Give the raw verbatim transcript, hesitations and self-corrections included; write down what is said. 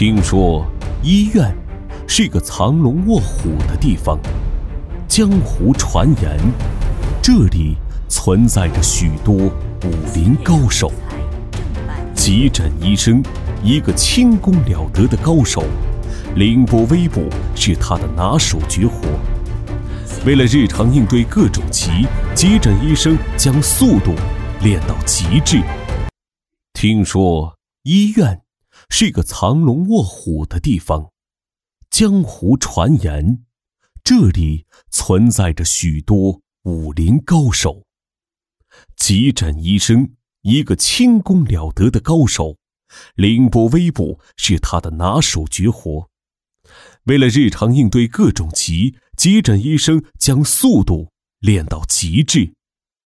听说医院是个藏龙卧虎的地方，江湖传言这里存在着许多武林高手。急诊医生，一个轻功了得的高手，凌波微步是他的拿手绝活。为了日常应对各种急，急诊医生将速度练到极致。听说医院是个藏龙卧虎的地方，江湖传言这里存在着许多武林高手。急诊医生，一个轻功了得的高手，凌波微步是他的拿手绝活。为了日常应对各种急，急诊医生将速度练到极致。